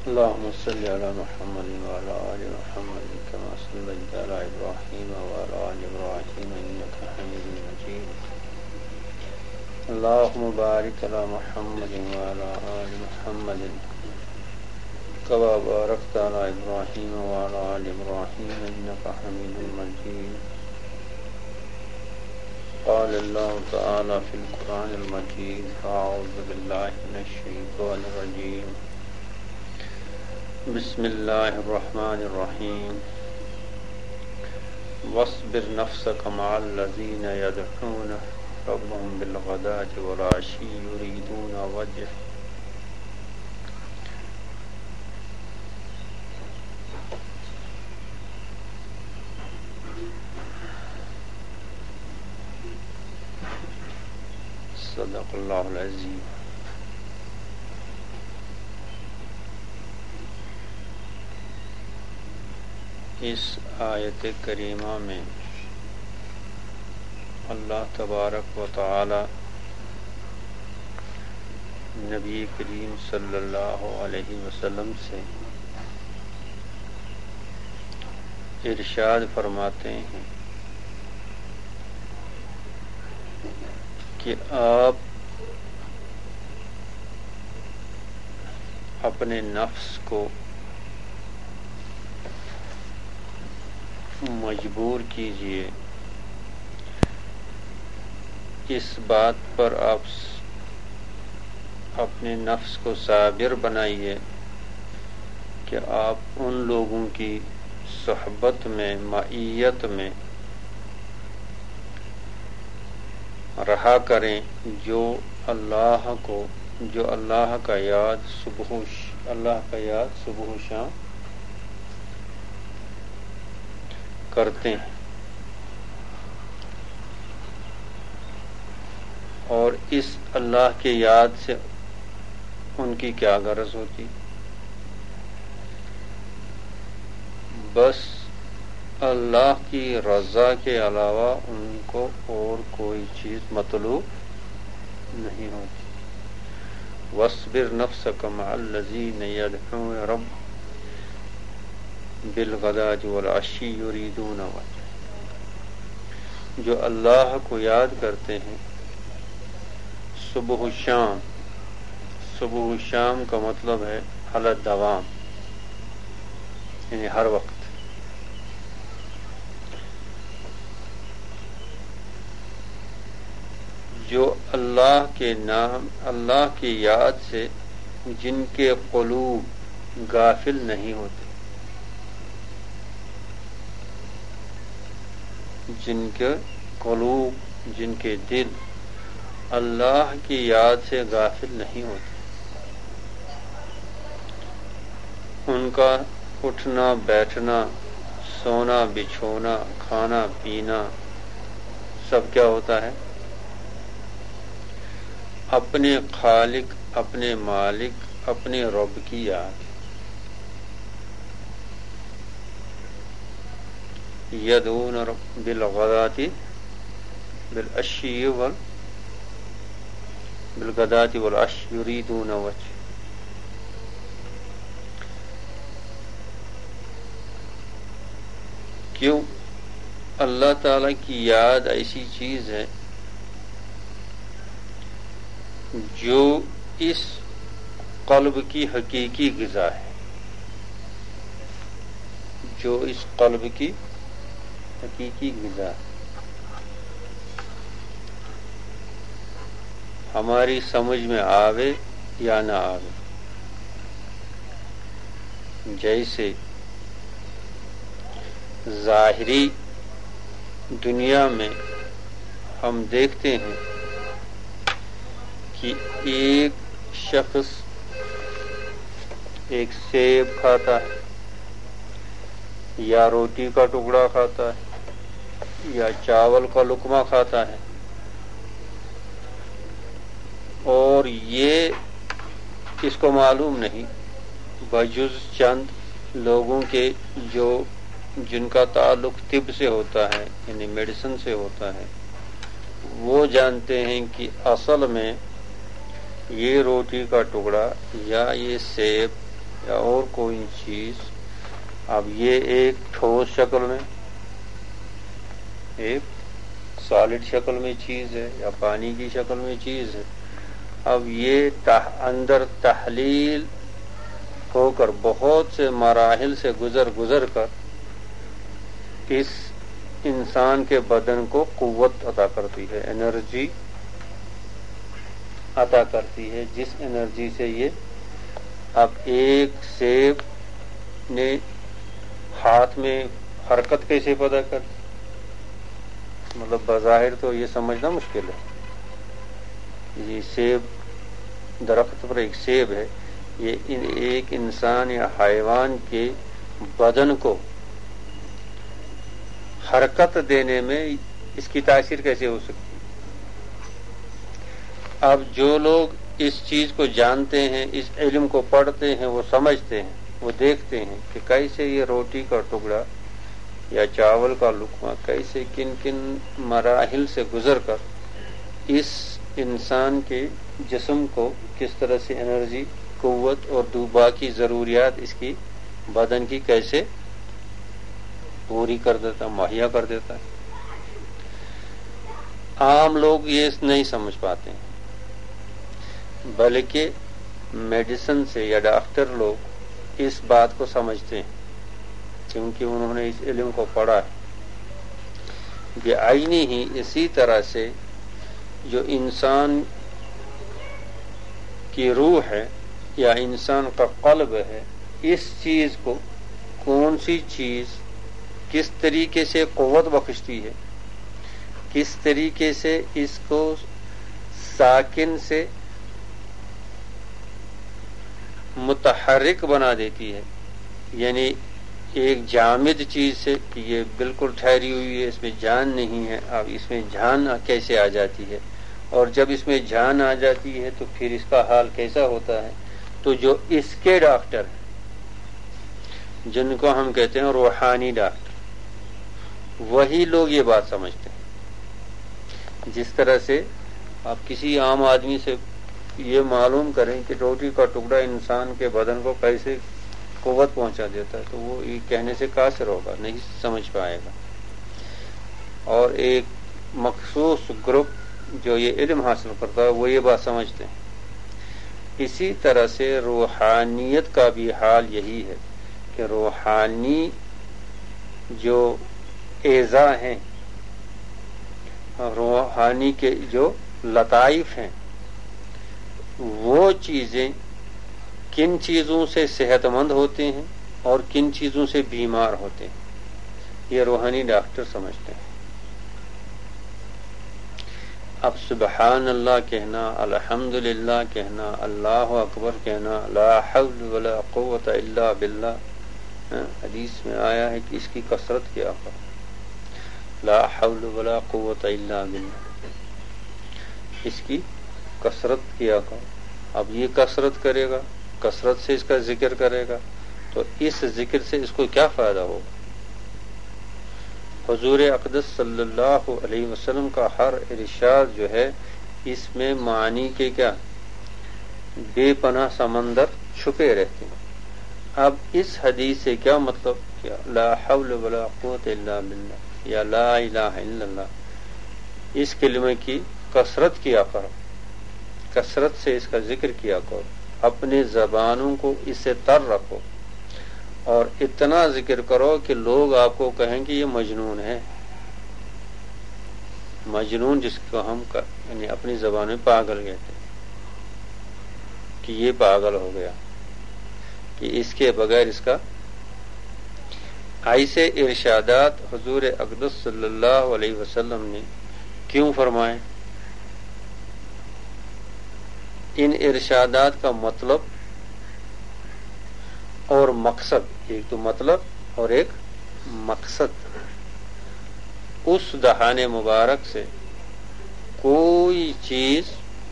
اللهم صل على محمد وعلى آل محمد كما صليت على إبراهيم وعلى آل إبراهيم إنك حميد مجيد. اللهم بارك على محمد وعلى آل محمد كما باركت على إبراهيم وعلى آل إبراهيم إنك حميد مجيد. قال الله تعالى في القرآن المجيد: أعوذ بالله من الشيطان الرجيم. بسم الله الرحمن الرحيم. واصبر نفسك مع الذين يدعون ربهم بالغداة والعشي يريدون وجهه. صدق اللہ العظیم. اس آیت کریمہ میں اللہ تبارک و تعالی نبی کریم صلی اللہ علیہ وسلم سے ارشاد فرماتے ہیں کہ آپ اپنے نفس کو مجبور کیجئے، اس بات پر آپ اپنے نفس کو صابر بنائیے کہ آپ ان لوگوں کی صحبت میں، معیت میں رہا کریں جو اللہ کا یاد صبح و شام کرتے ہیں. اور اس اللہ کے یاد سے ان کی کیا غرض ہوتی؟ بس اللہ کی رضا کے علاوہ ان کو اور کوئی چیز مطلوب نہیں ہوتی. واصبر نفسك مع الذين يدعون ربهم بالغداة والعشي يريدون وجهه. جو اللہ کو یاد کرتے ہیں صبح و شام. صبح و شام کا مطلب ہے علی الدوام، یعنی ہر وقت. جو اللہ کے نام، اللہ کی یاد سے جن کے قلوب غافل نہیں ہوتے، جن کے قلوب، جن کے دل اللہ کی یاد سے غافل نہیں ہوتے، ان کا اٹھنا بیٹھنا، سونا بچھونا، کھانا پینا سب کیا ہوتا ہے؟ اپنے خالق، اپنے مالک، اپنے رب کی یاد. یدعون بالغداة والعشی یریدون وجهه. کیوں؟ اللہ تعالی کی یاد ایسی چیز ہے جو اس قلب کی حقیقی غذا ہے، جو اس قلب کی حقیقی غذا ہے. ہماری سمجھ میں آوے یا نہ آوے. جیسے ظاہری دنیا میں ہم دیکھتے ہیں کہ ایک شخص ایک سیب کھاتا ہے، یا روٹی کا ٹکڑا کھاتا ہے، یا چاول کا لقمہ کھاتا ہے، اور یہ اس کو معلوم نہیں بجز چند لوگوں کے جن کا تعلق طب سے ہوتا ہے، یعنی میڈیسن سے ہوتا ہے، وہ جانتے ہیں کہ اصل میں یہ روٹی کا ٹکڑا یا یہ سیب یا اور کوئی چیز، اب یہ ایک ٹھوس شکل میں، ایک سالڈ شکل میں چیز ہے یا پانی کی شکل میں چیز ہے، اب یہ اندر تحلیل ہو کر بہت سے مراحل سے گزر کر اس انسان کے بدن کو قوت عطا کرتی ہے، انرجی عطا کرتی ہے، جس انرجی سے یہ اب ایک سیب نے ہاتھ میں حرکت کیسے پیدا کر، مطلب بظاہر تو یہ سمجھنا مشکل ہے، یہ سیب درخت پر ایک سیب ہے، یہ ایک انسان یا حیوان کے بدن کو حرکت دینے میں اس کی تاثیر کیسے ہو سکتی ہے؟ اب جو لوگ اس چیز کو جانتے ہیں، اس علم کو پڑھتے ہیں، وہ سمجھتے ہیں، وہ دیکھتے ہیں کہ کیسے یہ روٹی کا ٹکڑا یا چاول کا لقمہ کیسے کن کن مراحل سے گزر کر اس انسان کے جسم کو کس طرح سے انرجی، قوت اور باقی ضروریات اس کی بدن کی کیسے پوری کر دیتا، مہیا کر دیتا ہے۔ عام لوگ یہ نہیں سمجھ پاتے ہیں، بلکہ میڈیسن سے یا ڈاکٹر لوگ اس بات کو سمجھتے ہیں کیونکہ انہوں نے اس علم کو پڑھا ہے کہ عینی ہی اسی طرح سے جو انسان کی روح ہے یا انسان کا قلب ہے، اس چیز کو کون سی چیز کس طریقے سے قوت بخشتی ہے، کس طریقے سے اس کو ساکن سے متحرک بنا دیتی ہے، یعنی ایک جامد چیز سے کہ یہ بالکل ٹھہری ہوئی ہے، اس میں جان نہیں ہے، اب اس میں جان کیسے آ جاتی ہے، اور جب اس میں جان آ جاتی ہے تو پھر اس کا حال کیسا ہوتا ہے۔ تو جو اس کے ڈاکٹر ہیں جن کو ہم کہتے ہیں روحانی ڈاکٹر، وہی لوگ یہ بات سمجھتے ہیں۔ جس طرح سے آپ کسی عام آدمی سے یہ معلوم کریں کہ روٹی کا ٹکڑا انسان کے بدن کو کیسے قوت پہنچا دیتا ہے، تو وہ یہ کہنے سے قاصر ہوگا، نہیں سمجھ پائے گا۔ اور ایک مخصوص گروپ جو یہ علم حاصل کرتا ہے وہ یہ بات سمجھتے ہیں۔ اسی طرح سے روحانیت کا بھی حال یہی ہے کہ روحانی جو اعضاء ہیں، روحانی کے جو لطائف ہیں، وہ چیزیں کن چیزوں سے صحت مند ہوتے ہیں اور کن چیزوں سے بیمار ہوتے ہیں، یہ روحانی ڈاکٹر سمجھتے ہیں۔ اب سبحان اللہ کہنا، الحمدللہ کہنا، اللہ اکبر کہنا، لا حول ولا قوت الا باللہ، حدیث میں آیا ہے کہ اس کی کثرت کیا کرو، لا حول ولا قوت الا باللہ، اس کی کثرت کیا کرو۔ اب یہ کثرت کرے گا، کثرت سے اس کا ذکر کرے گا، تو اس ذکر سے اس کو کیا فائدہ ہوگا؟ حضور اقدس صلی اللہ علیہ وسلم کا ہر ارشاد جو ہے اس میں معنی کے کیا بے پناہ سمندر چھپے رہتے ہیں۔ اب اس حدیث سے کیا مطلب کیا؟ لا حول ولا قوت الا باللہ یا لا الہ الا اللہ، اس کلمے کی کثرت کیا کرو، کثرت سے اس کا ذکر کیا کرو، اپنی زبانوں کو اس سے تر رکھو، اور اتنا ذکر کرو کہ لوگ آپ کو کہیں کہ یہ مجنون ہے۔ مجنون جس کو ہم یعنی اپنی زبان میں پاگل کہتے ہیں کہ یہ پاگل ہو گیا، کہ اس کے بغیر اس کا۔ ایسے ارشادات حضور اقدس صلی اللہ علیہ وسلم نے کیوں فرمائے؟ ان ارشادات کا مطلب اور مقصد، ایک تو مطلب اور ایک مقصد، اس دہانے مبارک سے کوئی چیز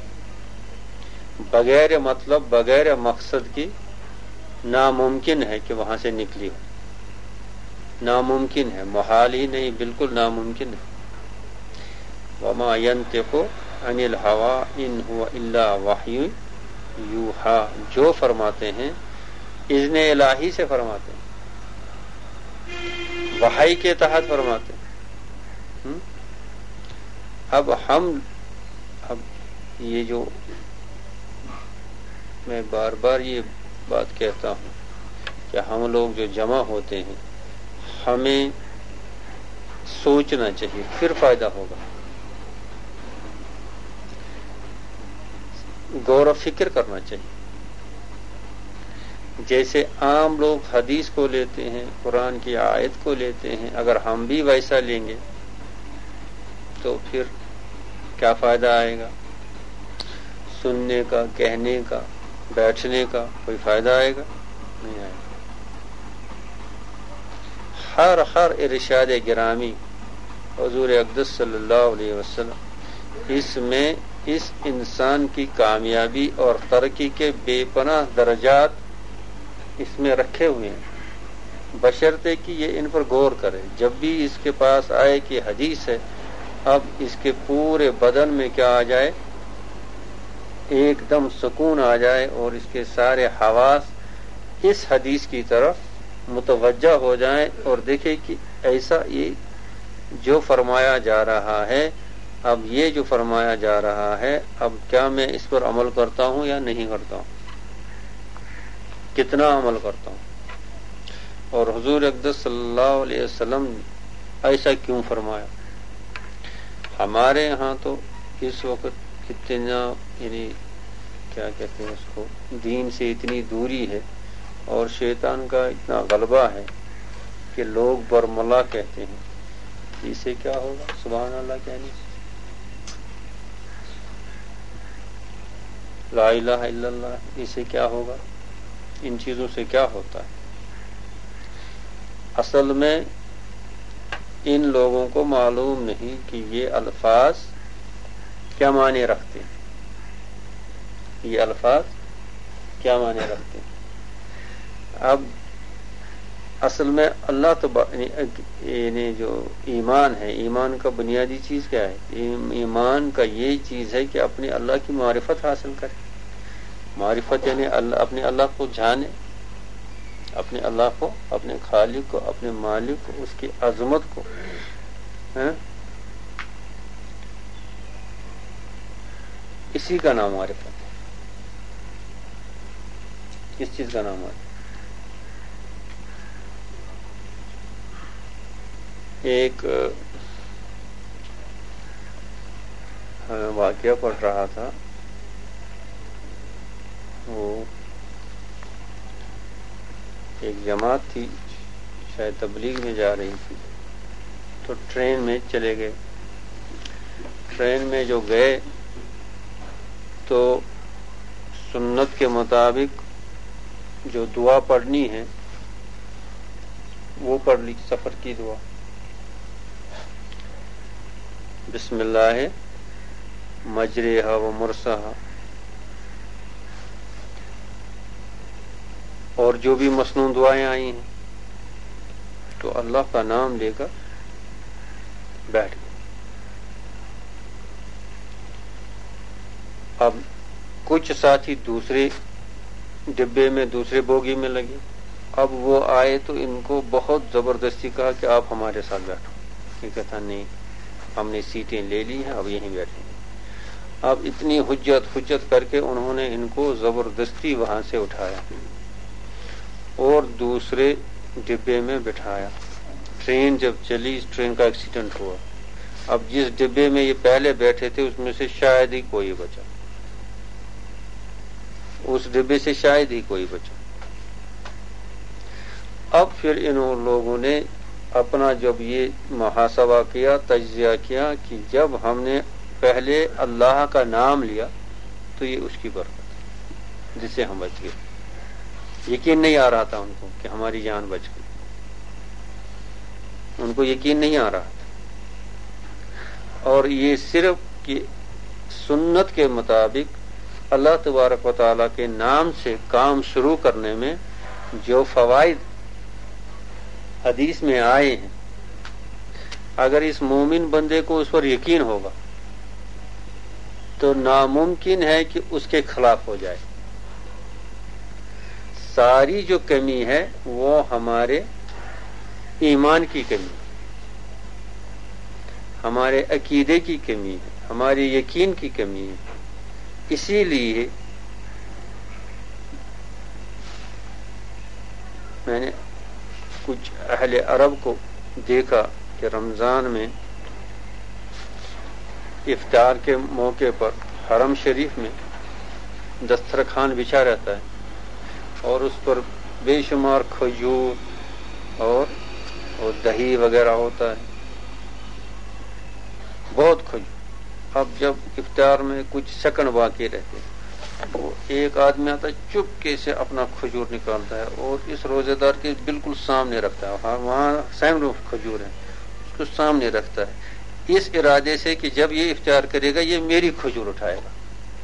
بغیر مطلب بغیر مقصد کی ناممکن ہے کہ وہاں سے نکلی ہو، ناممکن ہے، محال ہی نہیں، بالکل ناممکن ہے۔ وما ينطق عن الهوى ان هو الا وحی یوحی، جو فرماتے ہیں اذن الہی سے فرماتے ہیں، وحی کے تحت فرماتے ہیں۔ اب یہ جو میں بار بار یہ بات کہتا ہوں کہ ہم لوگ جو جمع ہوتے ہیں ہمیں سوچنا چاہیے، پھر فائدہ ہوگا، غور و فکر کرنا چاہیے۔ جیسے عام لوگ حدیث کو لیتے ہیں، قرآن کی آیت کو لیتے ہیں، اگر ہم بھی ویسا لیں گے تو پھر کیا فائدہ آئے گا؟ سننے کا، کہنے کا، بیٹھنے کا کوئی فائدہ آئے گا؟ نہیں آئے گا۔ ہر ارشاد گرامی حضور اقدس صلی اللہ علیہ وسلم اس میں اس انسان کی کامیابی اور ترقی کے بے پناہ درجات اس میں رکھے ہوئے ہیں، بشرطے کہ یہ ان پر غور کرے۔ جب بھی اس کے پاس آئے کہ حدیث ہے، اب اس کے پورے بدن میں کیا آ جائے؟ ایک دم سکون آ جائے اور اس کے سارے حواس اس حدیث کی طرف متوجہ ہو جائیں اور دیکھے کہ ایسا یہ جو فرمایا جا رہا ہے، اب یہ جو فرمایا جا رہا ہے، اب کیا میں اس پر عمل کرتا ہوں یا نہیں کرتا ہوں، کتنا عمل کرتا ہوں، اور حضور اقدس صلی اللہ علیہ وسلم ایسا کیوں فرمایا۔ ہمارے ہاں تو اس وقت کتنا یعنی کیا کہتے ہیں اس کو، دین سے اتنی دوری ہے اور شیطان کا اتنا غلبہ ہے کہ لوگ برملا کہتے ہیں، اسے کیا ہوگا؟ سبحان اللہ کہنے سے، لا الہ الا اللہ، اسے کیا ہوگا؟ ان چیزوں سے کیا ہوتا ہے؟ اصل میں ان لوگوں کو معلوم نہیں کہ یہ الفاظ کیا معنی رکھتے ہیں، یہ الفاظ کیا معنی رکھتے ہیں۔ اب اصل میں اللہ یعنی جو ایمان ہے، ایمان کا بنیادی چیز کیا ہے؟ ایمان کا یہ چیز ہے کہ اپنے اللہ کی معرفت حاصل کرے۔ معرفت یعنی اپنے اللہ کو جانے، اپنے اللہ کو، اپنے خالق کو، اپنے مالک کو، اس کی عظمت کو، اسی کا نام معرفت ہے، کس چیز کا نام ہے؟ ایک واقعہ پڑھ رہا تھا، وہ ایک جماعت تھی، شاید تبلیغ میں جا رہی تھی، تو ٹرین میں چلے گئے۔ ٹرین میں جو گئے تو سنت کے مطابق جو دعا پڑھنی ہے وہ پڑھ لی، سفر کی دعا، بسم اللہ مجریہا و مرساہا، اور جو بھی مسنون دعائیں آئی ہیں تو اللہ کا نام لے کر بیٹھ گئے۔ اب کچھ ساتھی دوسرے ڈبے میں، دوسرے بوگی میں لگے، اب وہ آئے تو ان کو بہت زبردستی کہا کہ آپ ہمارے ساتھ بیٹھو۔ یہ کہتا نہیں، ہم نے سیٹیں لے لی ہیں، اب یہیں بیٹھیں گے۔ اب اتنی حجت کر کے انہوں نے ان کو زبردستی وہاں سے اٹھایا اور دوسرے ڈبے میں بٹھایا۔ ٹرین جب چلی، ٹرین کا ایکسیڈنٹ ہوا۔ اب جس ڈبے میں یہ پہلے بیٹھے تھے اس میں سے شاید ہی کوئی بچا، اس ڈبے سے شاید ہی کوئی بچا۔ اب پھر ان لوگوں نے اپنا جب یہ محاسبہ کیا، تجزیہ کیا کہ جب ہم نے پہلے اللہ کا نام لیا تو یہ اس کی برکت جس سے ہم بچ گئے۔ یقین نہیں آ رہا تھا ان کو کہ ہماری جان بچ گئی، ان کو یقین نہیں آ رہا تھا۔ اور یہ صرف کہ سنت کے مطابق اللہ تبارک و تعالیٰ کے نام سے کام شروع کرنے میں جو فوائد حدیث میں آئے ہیں، اگر اس مومن بندے کو اس پر یقین ہوگا تو ناممکن ہے کہ اس کے خلاف ہو جائے۔ ساری جو کمی ہے وہ ہمارے ایمان کی کمی ہے، ہمارے عقیدے کی کمی ہے، ہمارے یقین کی کمی ہے. اسی لیے میں نے کچھ اہل عرب کو دیکھا کہ رمضان میں افطار کے موقع پر حرم شریف میں دسترخوان بچھا رہتا ہے اور اس پر بے شمار کھجور اور دہی وغیرہ ہوتا ہے، بہت کھجور. اب جب افطار میں کچھ سیکنڈ باقی رہتے وہ ایک آدمی آتا ہے چپکے سے اپنا کھجور نکالتا ہے اور اس روزے دار کے بالکل سامنے رکھتا ہے، وہاں سینکڑوں کھجور ہیں، اس کو سامنے رکھتا ہے اس ارادے سے کہ جب یہ افطار کرے گا یہ میری کھجور اٹھائے گا.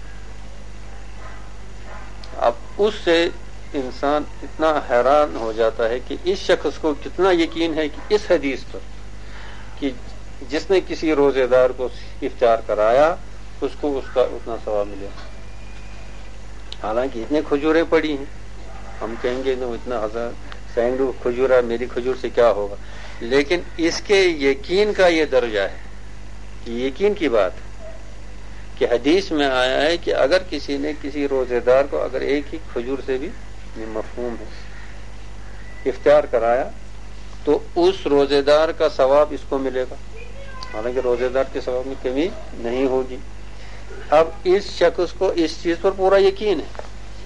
اب اس سے انسان اتنا حیران ہو جاتا ہے کہ اس شخص کو کتنا یقین ہے کہ اس حدیث پر کہ جس نے کسی روزے دار کو افطار کرایا اس کو اس کا اتنا ثواب ملے. حالانکہ اتنے کھجوریں پڑی ہیں، ہم کہیں گے تو اتنا ہزار سینکڑوں کھجور ہے، میری کھجور سے کیا ہوگا، لیکن اس کے یقین کا یہ درجہ ہے، یقین کی بات ہے کہ حدیث میں آیا ہے کہ اگر کسی نے کسی روزے دار کو اگر ایک ہی کھجور سے بھی مفہوم ہے افطار کرایا تو اس روزے دار کا ثواب اس کو ملے گا، حالانکہ روزے دار کے ثواب میں کمی نہیں ہوگی. اب اس شخص کو اس چیز پر پورا یقین ہے،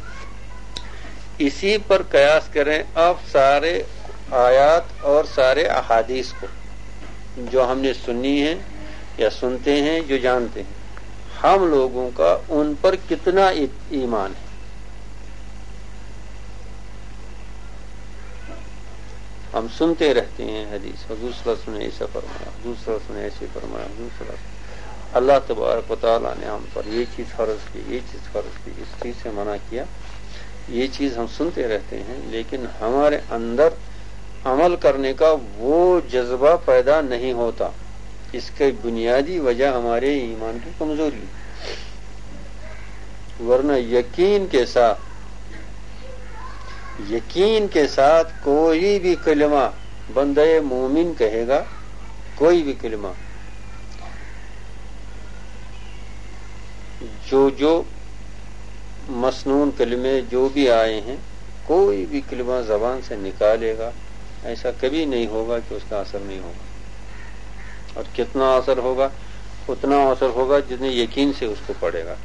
اسی پر قیاس کریں اب سارے آیات اور سارے احادیث کو جو ہم نے سنی ہیں یا سنتے ہیں جو جانتے ہیں، ہم لوگوں کا ان پر کتنا ایمان ہے. ہم سنتے رہتے ہیں حدیث، حضور صلی اللہ علیہ وسلم نے ایسا فرمایا، حضور صلی اللہ علیہ وسلم نے ایسے فرمایا، حضور صلی اللہ علیہ وسلم اللہ تبارک و تعالیٰ نے ہم پر یہ چیز فرض کی، یہ چیز فرض کی، اس چیز سے منع کیا. یہ چیز ہم سنتے رہتے ہیں لیکن ہمارے اندر عمل کرنے کا وہ جذبہ پیدا نہیں ہوتا. اس کی بنیادی وجہ ہمارے ایمان کی کمزوری، ورنہ یقین کے ساتھ کوئی بھی کلمہ بندہ مومن کہے گا، کوئی بھی کلمہ جو مسنون کلمے جو بھی آئے ہیں، کوئی بھی کلمہ زبان سے نکالے گا، ایسا کبھی نہیں ہوگا کہ اس کا اثر نہیں ہوگا. اور کتنا اثر ہوگا؟ اتنا اثر ہوگا جتنے یقین سے اس کو پڑھے گا،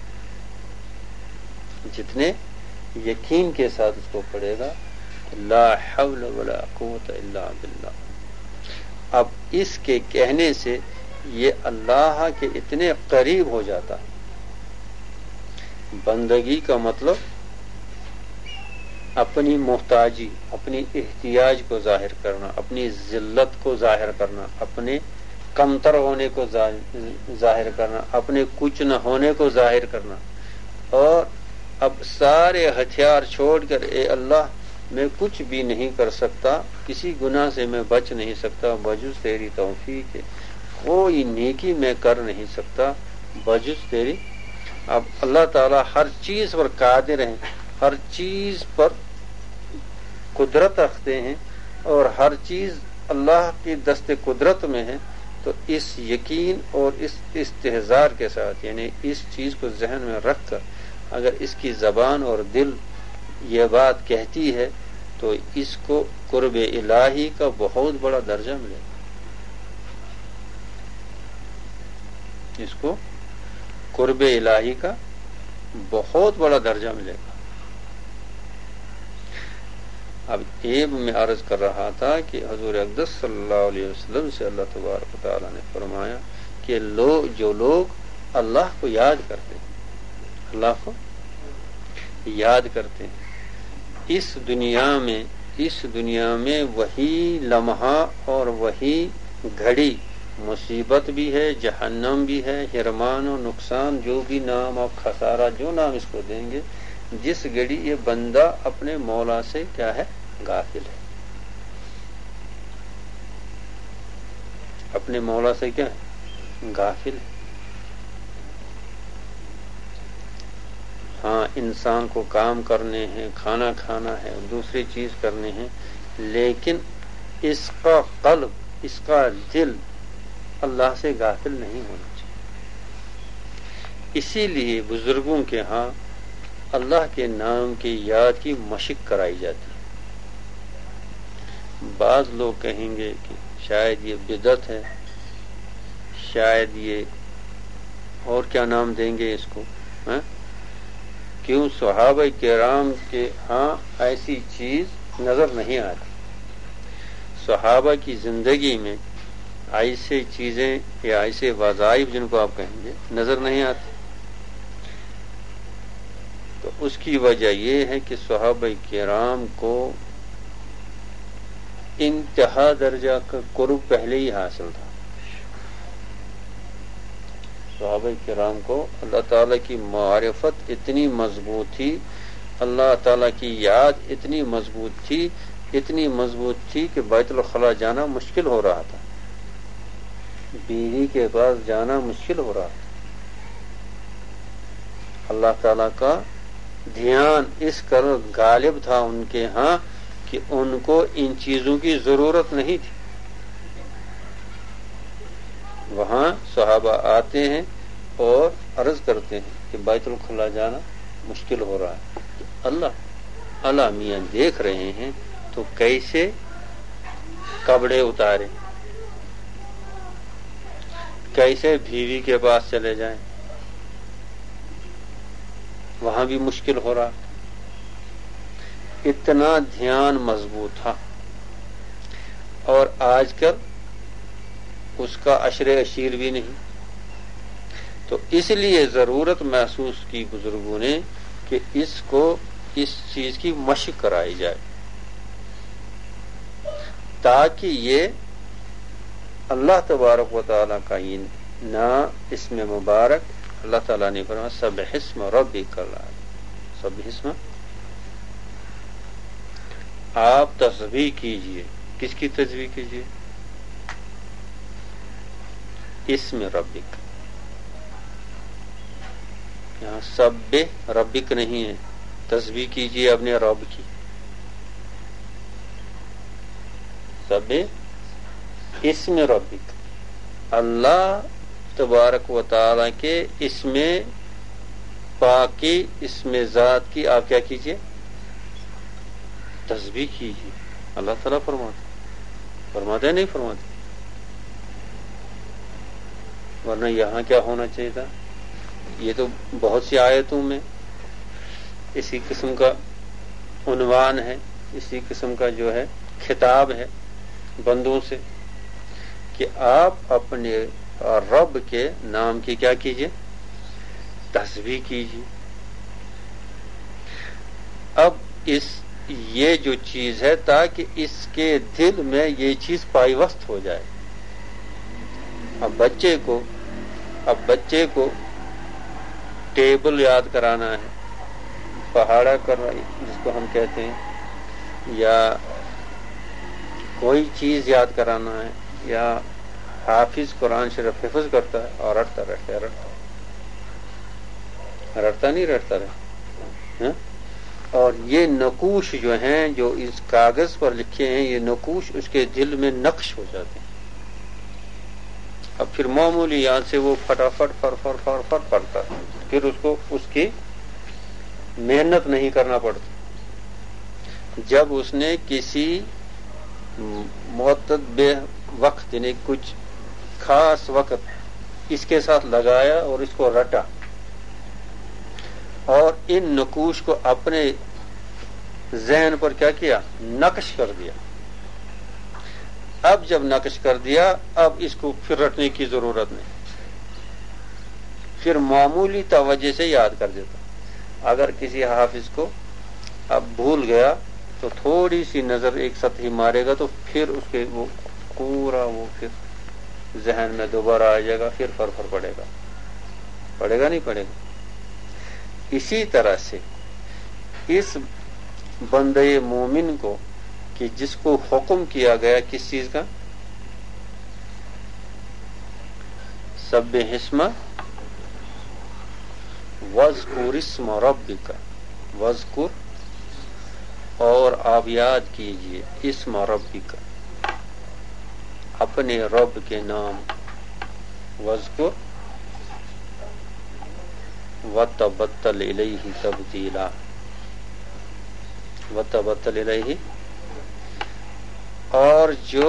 جتنے یقین کے ساتھ اس کو پڑھے گا. لا حول ولا قوت الا باللہ. اب اس کے کہنے سے یہ اللہ کے اتنے قریب ہو جاتا ہے. بندگی کا مطلب اپنی محتاجی، اپنی احتیاج کو ظاہر کرنا، اپنی ذلت کو ظاہر کرنا، اپنے کمتر ہونے کو ظاہر کرنا، اپنے کچھ نہ ہونے کو ظاہر کرنا. اور اب سارے ہتھیار چھوڑ کر اے اللہ میں کچھ بھی نہیں کر سکتا، کسی گناہ سے میں بچ نہیں سکتا بجز تیری توفیق ہے، کوئی نیکی میں کر نہیں سکتا بجز تیری. اب اللہ تعالیٰ ہر چیز پر قادر ہیں، ہر چیز پر قدرت رکھتے ہیں اور ہر چیز اللہ کی دست قدرت میں ہے. تو اس یقین اور اس استحضار کے ساتھ، یعنی اس چیز کو ذہن میں رکھ کر اگر اس کی زبان اور دل یہ بات کہتی ہے تو اس کو قرب الہی کا بہت بڑا درجہ ملے گا. اس کو قرب الہی کا بہت بڑا درجہ ملے گا. اب ایب میں عرض کر رہا تھا کہ حضور اقدس صلی اللہ علیہ وسلم سے اللہ تبارک و تعالیٰ نے فرمایا کہ جو لوگ اللہ کو یاد کرتے ہیں، اللہ کو یاد کرتے ہیں، اس دنیا میں وہی لمحہ اور وہی گھڑی مصیبت بھی ہے، جہنم بھی ہے، حرمان و نقصان، جو بھی نام اور خسارہ جو نام اس کو دیں گے، جس گھڑی یہ بندہ اپنے مولا سے کیا ہے؟ غافل ہے. اپنے مولا سے کیا ہے؟ غافل ہے. ہاں انسان کو کام کرنے ہیں، کھانا کھانا ہے، دوسری چیز کرنی ہے، لیکن اس کا قلب، اس کا دل اللہ سے غافل نہیں ہونا چاہیے۔ اسی لیے بزرگوں کے ہاں اللہ کے نام کی یاد کی مشق کرائی جاتی ہے۔ بعض لوگ کہیں گے کہ شاید یہ بدعت ہے، شاید یہ اور کیا نام دیں گے اس کو، کیوں صحابہ کرام کے ہاں ایسی چیز نظر نہیں آتی، صحابہ کی زندگی میں ایسے چیزیں یا ایسے وظائف جن کو آپ کہیں گے نظر نہیں آتے۔ تو اس کی وجہ یہ ہے کہ صحابہ کرام کو انتہا درجہ کا قرب پہلے ہی حاصل تھا۔ صحابہ کرام کو اللہ تعالیٰ کی معرفت اتنی مضبوط تھی، اللہ تعالیٰ کی یاد اتنی مضبوط تھی کہ بیت الخلاء جانا مشکل ہو رہا تھا، بیوی کے پاس جانا مشکل ہو رہا تھا۔ اللہ تعالیٰ کا دھیان اس قدر غالب تھا ان کے ہاں کہ ان کو ان چیزوں کی ضرورت نہیں تھی۔ وہاں صحابہ آتے ہیں اور عرض کرتے ہیں کہ بیت الخلاء جانا مشکل ہو رہا ہے، اللہ میاں دیکھ رہے ہیں تو کیسے کپڑے اتارے، کیسے بیوی کے پاس چلے جائیں، وہاں بھی مشکل ہو رہا، اتنا دھیان مضبوط تھا۔ اور آج کل اس کا عشر اشیر بھی نہیں، تو اس لیے ضرورت محسوس کی بزرگوں نے کہ اس چیز کی مشق کرائی جائے، تاکہ یہ اللہ تبارک و تعالیٰ کا یہ اسم مبارک، اللہ تعالیٰ نے فرمایا سبح اسم ربک الاعلی، سبح اسم، آپ تسبیح کیجئے، کس کی تسبیح کیجئے؟ اسم ربک، یہاں سبح ربک نہیں ہے، تسبیح کیجئے اپنے رب کی، سبح اسم ربک، اللہ تبارک و تعالی کے اسم پاک کی، اسم ذات کی آپ کیا کیجئے؟ تسبیح کیجئے۔ اللہ تعالیٰ فرماتے نہیں فرماتے؟ ورنہ یہاں کیا ہونا چاہیے تھا؟ یہ تو بہت سی آیتوں میں اسی قسم کا عنوان ہے، اسی قسم کا جو ہے خطاب ہے بندوں سے کہ آپ اپنے رب کے نام کی کیا کیجئے؟ تسبیح کیجئے۔ اب یہ جو چیز ہے تاکہ اس کے دل میں یہ چیز پائیوست ہو جائے۔ اب بچے کو ٹیبل یاد کرانا ہے، پہاڑا کرنا جس کو ہم کہتے ہیں، یا کوئی چیز یاد کرانا ہے، یا حافظ قرآن شریف حفظ کرتا ہے اور رٹتا نہیں رہتا، اور یہ نقوش جو ہیں جو اس کاغذ پر لکھے ہیں، یہ نقوش اس کے دل میں نقش ہو جاتے ہیں۔ اب پھر معمولی یاد سے وہ فٹافٹ فر پڑتا ہے، پھر اس کی محنت نہیں کرنا پڑتی۔ جب اس نے کسی معتد وقت یعنی کچھ خاص وقت اس کے ساتھ لگایا اور اس کو رٹا اور ان نقوش کو اپنے ذہن پر کیا کیا؟ نقش کر دیا۔ اب جب نقش کر دیا، اب اس کو پھر رٹنے کی ضرورت نہیں، پھر معمولی توجہ سے یاد کر دیتا۔ اگر کسی حافظ کو اب بھول گیا تو تھوڑی سی نظر ایک سطحی مارے گا تو پھر اس کے وہ پورا وہ پھر ذہن میں دوبارہ آ جائے گا، پھر فر پڑے گا نہیں پڑے گا۔ اسی طرح سے اس بندے مومن کو کہ جس کو حکم کیا گیا کس چیز کا؟ سبح اسم وَاذْكُرِ اسْمَ رَبِّكَ، وَاذْكُر اور آپ یاد کیجئے، اسم ربک اپنے رب کے نام، وَاذْكُر وَتَبَتَّلْ إِلَيْهِ تَبْتِيلًا، وَتَبَتَّلْ إِلَيْهِ، اور جو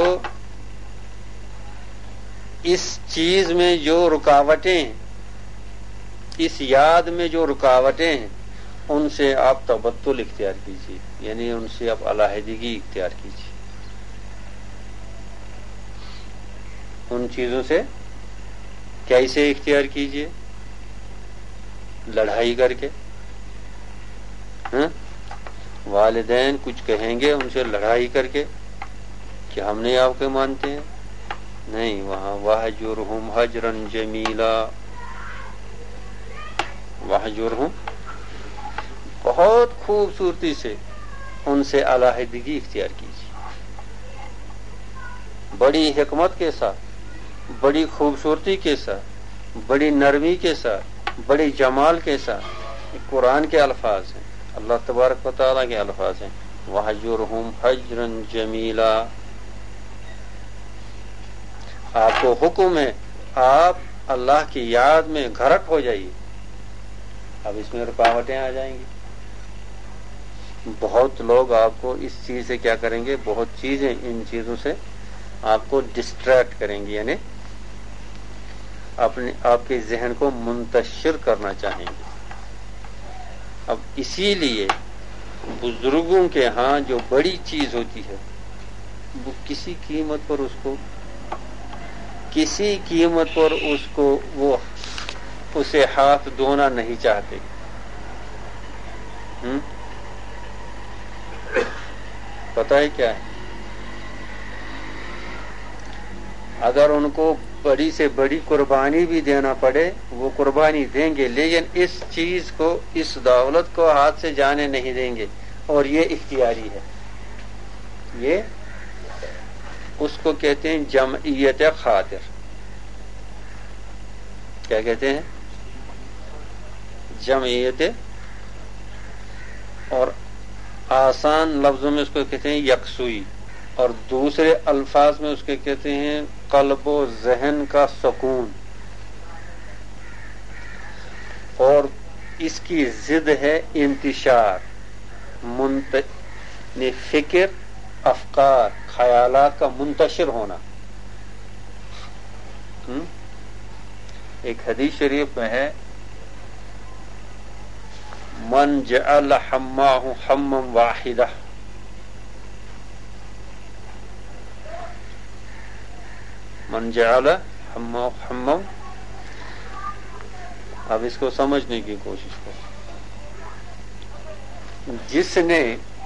اس چیز میں جو رکاوٹیں ہیں، اس یاد میں جو رکاوٹیں ہیں، ان سے آپ تبتل اختیار کیجیے، یعنی ان سے آپ علیحدگی اختیار کیجیے، ان چیزوں سے کیسے اختیار کیجیے؟ لڑائی کر کے، والدین کچھ کہیں گے ان سے لڑائی کر کے کہ ہم نہیں آپ کے مانتے ہیں، نہیں، وہاں وَاہْجُرْهُمْ هَجْرًا جَمِيلًا، وَاہْجُرْهُمْ بہت خوبصورتی سے ان سے علیحدگی اختیار کیجیے، بڑی حکمت کے ساتھ، بڑی خوبصورتی کے ساتھ، بڑی نرمی کے ساتھ، بڑی جمال کے ساتھ، قرآن کے الفاظ ہیں، اللہ تبارک و تعالیٰ کے الفاظ ہیں، وَاہْجُرْهُمْ هَجْرًا جَمِيلًا۔ آپ کو حکم ہے آپ اللہ کی یاد میں غرق ہو جائیے، اب اس میں رکاوٹیں آ جائیں گی، بہت لوگ آپ کو اس چیز سے کیا کریں گے، بہت چیزیں ان چیزوں سے آپ کو ڈسٹریکٹ کریں گی، یعنی آپ کے ذہن کو منتشر کرنا چاہیں گے۔ اب اسی لیے بزرگوں کے ہاں جو بڑی چیز ہوتی ہے وہ کسی قیمت پر وہ اسے ہاتھ دھونا نہیں چاہتے، پتہ ہے کیا ہے؟ اگر ان کو بڑی سے بڑی قربانی بھی دینا پڑے وہ قربانی دیں گے، لیکن اس چیز کو، اس دولت کو ہاتھ سے جانے نہیں دیں گے، اور یہ اختیاری ہے، یہ اس کو کہتے ہیں جمعیت خاطر۔ کیا کہتے ہیں؟ جمعیت، اور آسان لفظوں میں اس کو کہتے ہیں یکسوئی، اور دوسرے الفاظ میں اس کے کہتے ہیں قلب و ذہن کا سکون، اور اس کی ضد ہے انتشار، فکر، افکار، خیالات کا منتشر ہونا۔ ایک حدیث شریف میں ہے من جعل حماہ حما واحدہ، من جعل حماہ حما، اب اس کو سمجھنے کی کوشش کرو، جس نے،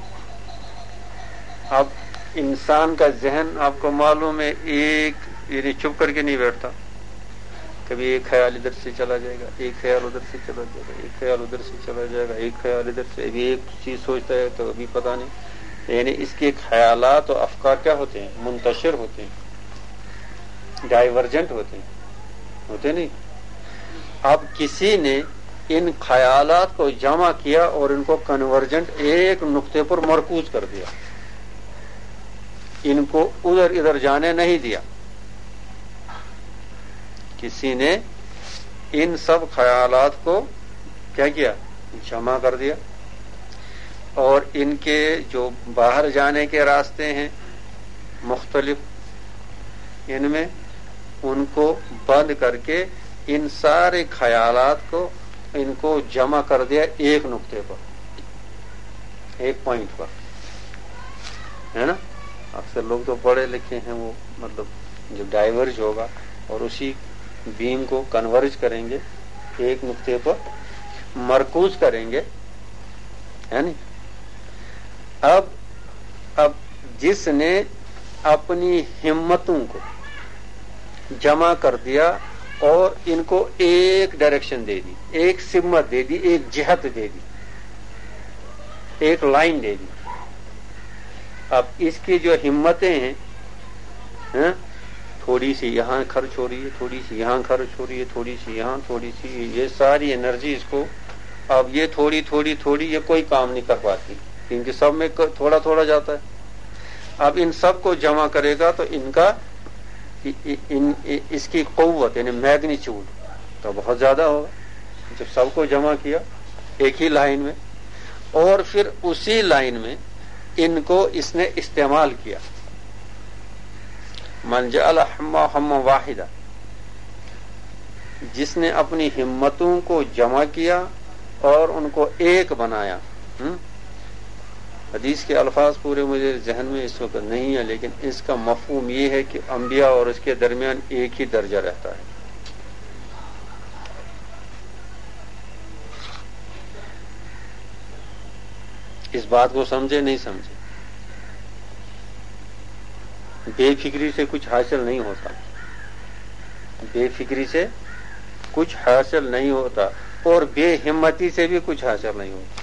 اب انسان کا ذہن آپ کو معلوم ہے ایک، یعنی چپ کر کے نہیں بیٹھتا، کبھی ایک خیال ادھر سے چلا جائے گا، ایک خیال ادھر سے چلا جائے گا، ایک خیال ادھر سے چلا جائے گا، ایک خیال ادھر سے، ابھی ایک چیز سوچتا ہے تو ابھی پتہ نہیں، یعنی اس کے خیالات و افکار کیا ہوتے ہیں؟ منتشر ہوتے ہیں، ڈائیورجنٹ ہوتے نہیں۔ اب کسی نے ان خیالات کو جمع کیا اور ان کو کنورجنٹ ایک نقطے پر مرکوز کر دیا، ان کو ادھر ادھر جانے نہیں دیا، کسی نے ان سب خیالات کو کیا کیا؟ جمع کر دیا، اور ان کے جو باہر جانے کے راستے ہیں مختلف، ان میں ان کو بند کر کے ان سارے خیالات کو، ان کو جمع کر دیا ایک نقطے پر، ایک پوائنٹ پر، ہے نا؟ اکثر لوگ تو پڑھے لکھے ہیں، وہ مطلب جو ڈائیورج ہوگا اور اسی بیم کو کنورج کریں گے، ایک نقطے پر مرکوز کریں گے، ہے نا؟ اب جس نے اپنی ہمتوں کو جمع کر دیا اور ان کو ایک ڈائریکشن دے دی، ایک سمت دے دی، ایک جہت دے دی، ایک لائن دے دی، اب اس کی جو ہمتیں ہیں تھوڑی سی یہاں خرچ ہو رہی ہے، تھوڑی سی یہاں خرچ ہو رہی ہے، تھوڑی سی یہاں، تھوڑی سی، یہ ساری انرجی اس کو اب یہ تھوڑی تھوڑی تھوڑی یہ کوئی کام نہیں کر پاتی، کیونکہ سب میں تھوڑا تھوڑا جاتا ہے. اب ان سب کو جمع کرے گا تو ان کا اس کی قوت یعنی میگنیچیوڈ تو بہت زیادہ ہوگا جب سب کو جمع کیا ایک ہی لائن میں، اور پھر اسی لائن میں ان کو اس نے استعمال کیا. من جعل ہم واحدہ، جس نے اپنی ہمتوں کو جمع کیا اور ان کو ایک بنایا. حدیث کے الفاظ پورے مجھے ذہن میں اس وقت نہیں ہے، لیکن اس کا مفہوم یہ ہے کہ انبیاء اور اس کے درمیان ایک ہی درجہ رہتا ہے. اس بات کو سمجھے نہیں سمجھے؟ بے فکری سے کچھ حاصل نہیں ہوتا، بے فکری سے کچھ حاصل نہیں ہوتا، اور بے ہمتی سے بھی کچھ حاصل نہیں ہوتا.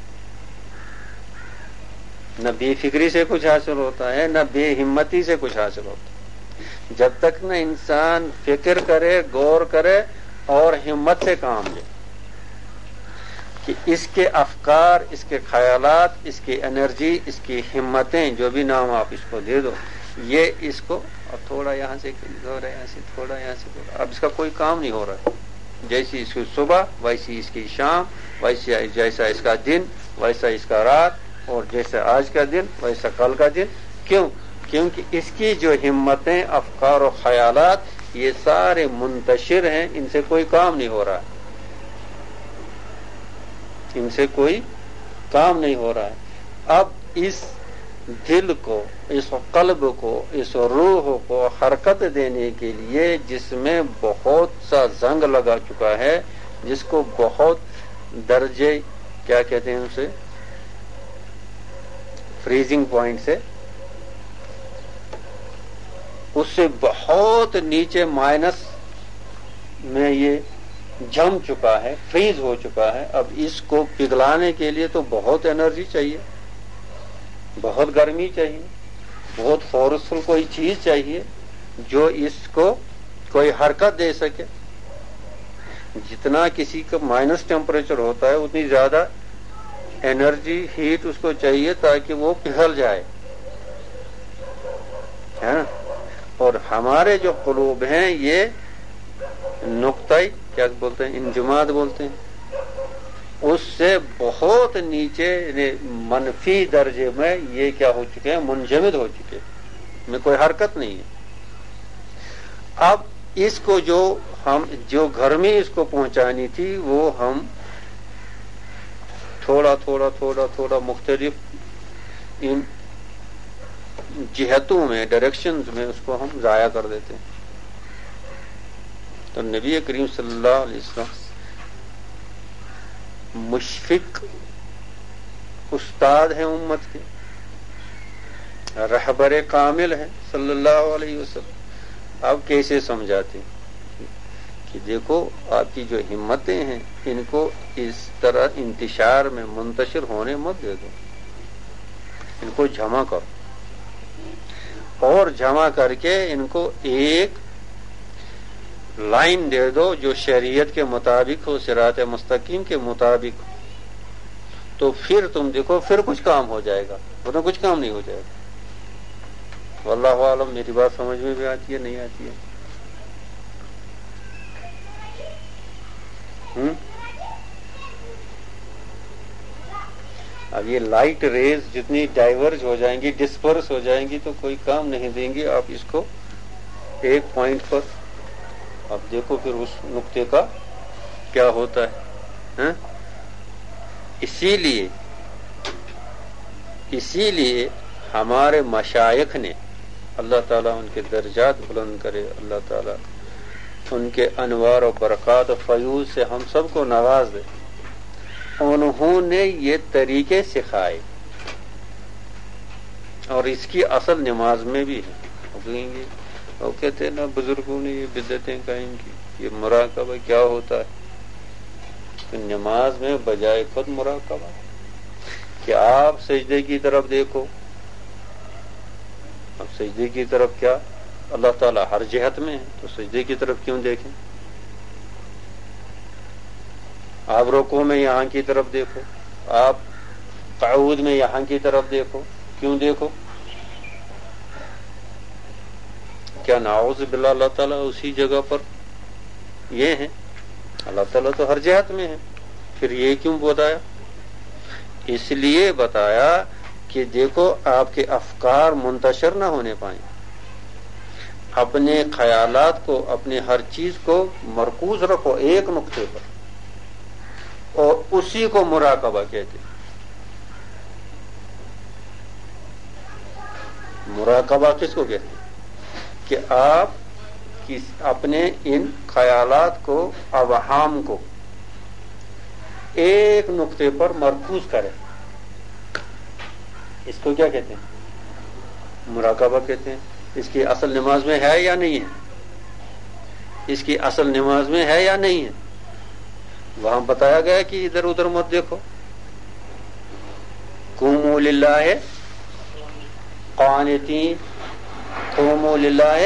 نہ بے فکری سے کچھ حاصل ہوتا ہے، نہ بے ہمتی سے کچھ حاصل ہوتا ہے. جب تک نہ انسان فکر کرے، غور کرے اور ہمت سے کام لے کہ اس کے افکار، اس کے خیالات، اس کی انرجی، اس کی ہمتیں، جو بھی نام آپ اس کو دے دو، یہ اس کو اب تھوڑا یہاں سے یہاں سے تھوڑا یہاں سے تھوڑا، اب اس کا کوئی کام نہیں ہو رہا. جیسی اس کی صبح ویسی اس کی شام، جیسا اس کا دن ویسا اس کا رات، اور جیسا آج کا دن ویسا کل کا دن. کیوں؟ کیونکہ اس کی جو ہمتیں، افکار و خیالات یہ سارے منتشر ہیں، ان سے کوئی کام نہیں ہو رہا ہے، ان سے کوئی کام نہیں ہو رہا ہے. اب اس دل کو، اس قلب کو، اس روح کو حرکت دینے کے لیے جس میں بہت سا زنگ لگا چکا ہے، جس کو بہت درجے کیا کہتے ہیں اسے، فریزنگ پوائنٹ سے، اس سے بہت نیچے مائنس میں یہ جم چکا ہے، فریز ہو چکا ہے. اب اس کو پگھلانے کے لیے تو بہت انرجی چاہیے، بہت گرمی چاہیے، بہت فورسفل کوئی چیز چاہیے جو اس کو کوئی حرکت دے سکے. جتنا کسی کا مائنس ٹیمپریچر ہوتا ہے اتنی زیادہ انرجی، ہیٹ اس کو چاہیے تاکہ وہ پگھل جائے، ہے نا. اور ہمارے جو قلوب ہیں یہ نقطۂ کیا بولتے ہیں، انجماد بولتے ہیں، اس سے بہت نیچے منفی درجے میں یہ کیا ہو چکے ہیں، منجمد ہو چکے، میں کوئی حرکت نہیں ہے. اب اس کو جو گرمی اس کو پہنچانی تھی وہ ہم تھوڑا تھوڑا تھوڑا تھوڑا مختلف ان جہتوں میں، ڈائریکشنز میں اس کو ہم ضائع کر دیتے ہیں. تو نبی کریم صلی اللہ علیہ وسلم مشفق استاد ہیں امت کے، رہبر کامل ہیں صلی اللہ علیہ وسلم. اب کیسے سمجھاتے کہ دیکھو آپ کی جو ہمتیں ہیں ان کو اس طرح انتشار میں منتشر ہونے مت دے دو، ان کو جمع کرو، اور جمع کر کے ان کو ایک لائن دے دو جو شریعت کے مطابق ہو، صراط مستقیم کے مطابق ہو. تو پھر تم دیکھو پھر کچھ کام ہو جائے گا، ورنہ کچھ کام نہیں ہو جائے گا. واللہ عالم. میری بات سمجھ میں بھی آتی ہے نہیں آتی ہے؟ اب یہ لائٹ ریز جتنی ڈائیورج ہو جائیں گی، ڈسپرس ہو جائیں گی تو کوئی کام نہیں دیں گی. آپ اس کو ایک پوائنٹ پر اب دیکھو پھر اس نقطے کا کیا ہوتا ہے. اسی لیے ہمارے مشائخ نے، اللہ تعالیٰ ان کے درجات بلند کرے، اللہ تعالیٰ ان کے انوار و برکات و فیوز سے ہم سب کو نواز دے، انہوں نے یہ طریقے سکھائے، اور اس کی اصل نماز میں بھی ہے. وہ کہتے ہیں نا بزرگوں نے یہ بدعتیں قائم کی، یہ مراقبہ کیا ہوتا ہے. تو نماز میں بجائے خود مراقبہ کہ آپ سجدے کی طرف دیکھو، اب سجدے کی طرف کیا اللہ تعالیٰ ہر جہت میں ہے تو سجدے کی طرف کیوں دیکھیں؟ آپ رکوع میں یہاں کی طرف دیکھو، آپ قعود میں یہاں کی طرف دیکھو، کیوں دیکھو؟ کیا نعوذ باللہ اللہ تعالیٰ اسی جگہ پر یہ ہے؟ اللہ تعالیٰ تو ہر جہت میں ہے، پھر یہ کیوں بتایا؟ اس لیے بتایا کہ دیکھو آپ کے افکار منتشر نہ ہونے پائیں، اپنے خیالات کو، اپنے ہر چیز کو مرکوز رکھو ایک نقطے پر، اور اسی کو مراقبہ کہتے ہیں۔ مراقبہ کس کو کہتے ہیں؟ کہ آپ اپنے ان خیالات کو، اوہام کو ایک نقطے پر مرکوز کریں، اس کو کیا کہتے ہیں؟ مراقبہ کہتے ہیں۔ اس کی اصل نماز میں ہے یا نہیں ہے؟ اس کی اصل نماز میں ہے یا نہیں ہے؟ وہاں بتایا گیا کہ ادھر ادھر مت دیکھو، قوموا للہ قانتین، قوموا للہ۔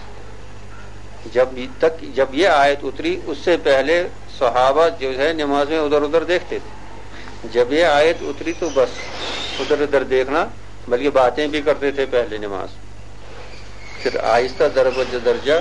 جب یہ آیت اتری اس سے پہلے صحابہ جو ہے نماز میں ادھر ادھر دیکھتے تھے، جب یہ آیت اتری تو بس ادھر ادھر دیکھنا، بلکہ باتیں بھی کرتے تھے پہلے نماز، پھر آہستہ درجہ